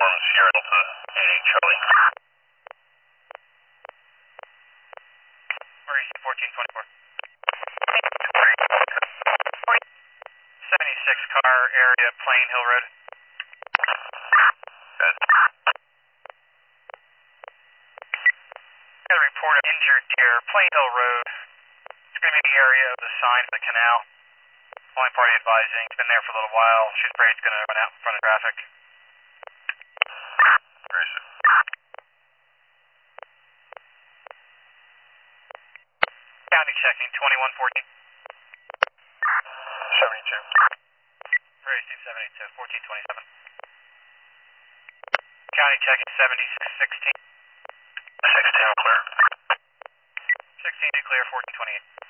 Sierra Delta 88 Charlie. Maurice 1424. 76 car area, Plain Hill Road. Good. Got a report of injured deer, Plain Hill Road. It's going to be the area of the sign of the canal. Only party advising, it's been there for a little while. She's afraid it's going to run out in front of traffic. Gracious. County checking 2114. 72. Race 2782, 1427. County checking 7616. 16 clear. 16 clear, 1428.